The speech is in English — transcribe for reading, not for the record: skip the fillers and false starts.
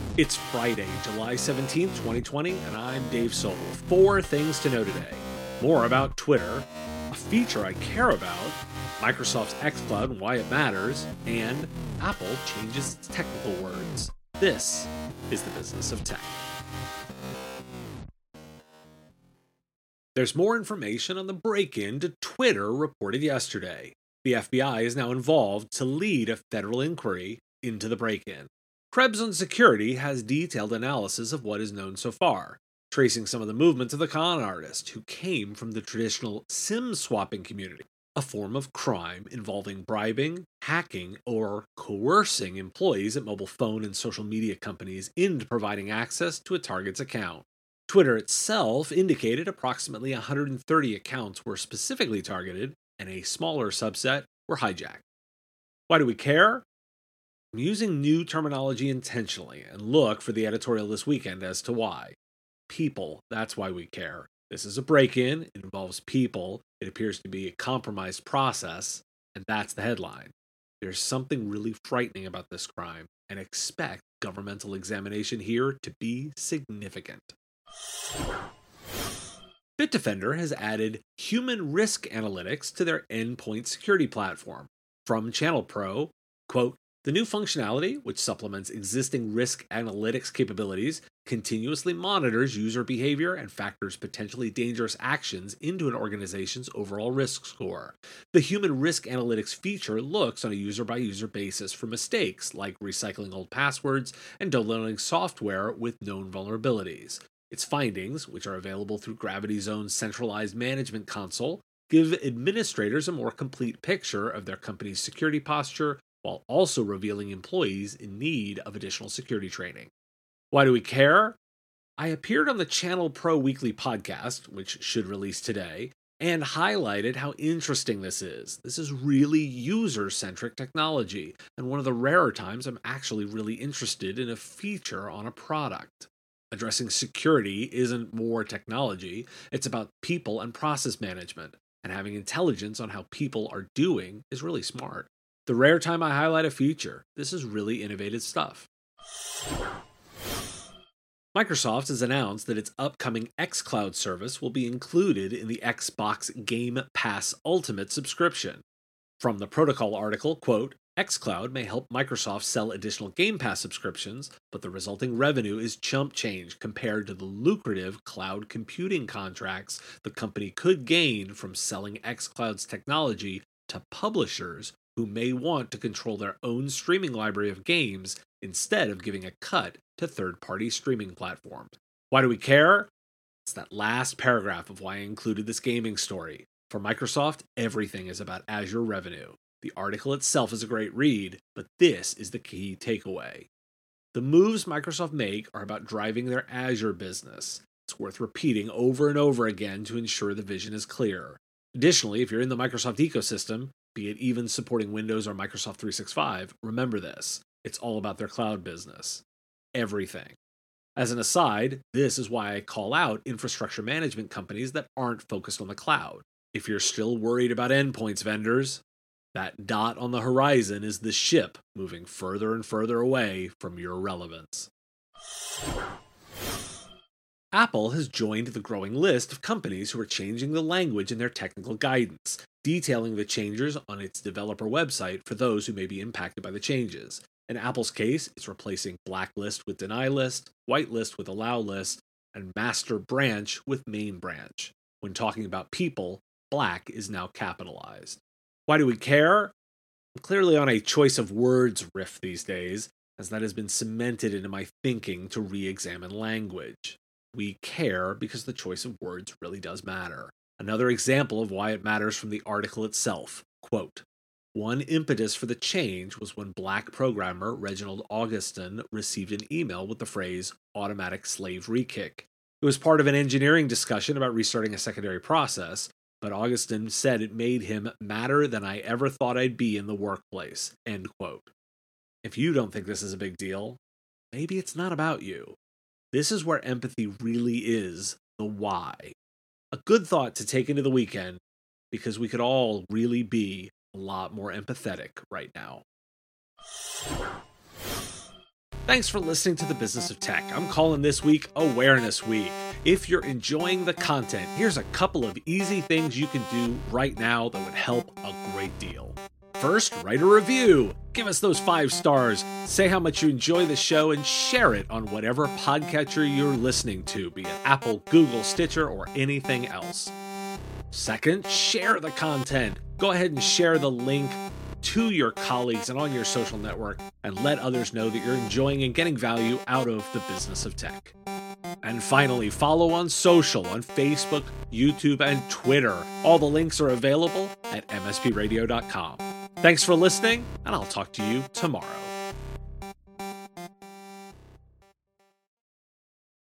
It's Friday, July 17th, 2020, and I'm Dave Soul. 4 things to know today. More about Twitter, a feature I care about, Microsoft's xCloud and why it matters, and Apple changes its technical words. This is the Business of Tech. There's more information on the break-in to Twitter reported yesterday. The FBI is now involved to lead a federal inquiry into the break-in. Krebs on Security has detailed analysis of what is known so far, tracing some of the movements of the con artist who came from the traditional SIM swapping community, a form of crime involving bribing, hacking, or coercing employees at mobile phone and social media companies into providing access to a target's account. Twitter itself indicated approximately 130 accounts were specifically targeted, and a smaller subset were hijacked. Why do we care? I'm using new terminology intentionally, and look for the editorial this weekend as to why. People, that's why we care. This is a break-in, it involves people, it appears to be a compromised process, and that's the headline. There's something really frightening about this crime, and expect governmental examination here to be significant. Bitdefender has added human risk analytics to their endpoint security platform. From Channel Pro, quote, "The new functionality, which supplements existing risk analytics capabilities, continuously monitors user behavior and factors potentially dangerous actions into an organization's overall risk score. The human risk analytics feature looks on a user-by-user basis for mistakes like recycling old passwords and downloading software with known vulnerabilities. Its findings, which are available through Gravity Zone's centralized management console, give administrators a more complete picture of their company's security posture while also revealing employees in need of additional security training." Why do we care? I appeared on the Channel Pro Weekly podcast, which should release today, and highlighted how interesting this is. This is really user-centric technology, and one of the rarer times I'm actually really interested in a feature on a product. Addressing security isn't more technology, it's about people and process management, and having intelligence on how people are doing is really smart. The rare time I highlight a feature, this is really innovative stuff. Microsoft has announced that its upcoming xCloud service will be included in the Xbox Game Pass Ultimate subscription. From the Protocol article, quote, "xCloud may help Microsoft sell additional Game Pass subscriptions, but the resulting revenue is chump change compared to the lucrative cloud computing contracts the company could gain from selling xCloud's technology to publishers who may want to control their own streaming library of games instead of giving a cut to third-party streaming platforms." Why do we care? It's that last paragraph of why I included this gaming story. For Microsoft, everything is about Azure revenue. The article itself is a great read, but this is the key takeaway. The moves Microsoft make are about driving their Azure business. It's worth repeating over and over again to ensure the vision is clear. Additionally, if you're in the Microsoft ecosystem, be it even supporting Windows or Microsoft 365, remember this. It's all about their cloud business. Everything. As an aside, this is why I call out infrastructure management companies that aren't focused on the cloud. If you're still worried about endpoints vendors, that dot on the horizon is the ship moving further and further away from your relevance. Apple has joined the growing list of companies who are changing the language in their technical guidance, detailing the changes on its developer website for those who may be impacted by the changes. In Apple's case, it's replacing blacklist with deny list, whitelist with allow list, and master branch with main branch. When talking about people, black is now capitalized. Why do we care? I'm clearly on a choice of words riff these days, as that has been cemented into my thinking to re-examine language. We care because the choice of words really does matter. Another example of why it matters from the article itself. Quote, "One impetus for the change was when Black programmer Reginald Augustin received an email with the phrase automatic slave rekick. It was part of an engineering discussion about restarting a secondary process, but Augustin said it made him madder than I ever thought I'd be in the workplace." End quote. If you don't think this is a big deal, maybe it's not about you. This is where empathy really is the why. A good thought to take into the weekend, because we could all really be a lot more empathetic right now. Thanks for listening to The Business of Tech. I'm calling this week Awareness Week. If you're enjoying the content, here's a couple of easy things you can do right now that would help a great deal. First, write a review. Give us those 5 stars. Say how much you enjoy the show and share it on whatever podcatcher you're listening to, be it Apple, Google, Stitcher, or anything else. Second, share the content. Go ahead and share the link to your colleagues and on your social network and let others know that you're enjoying and getting value out of the business of tech. And finally, follow on social on Facebook, YouTube, and Twitter. All the links are available at mspradio.com. Thanks for listening, and I'll talk to you tomorrow.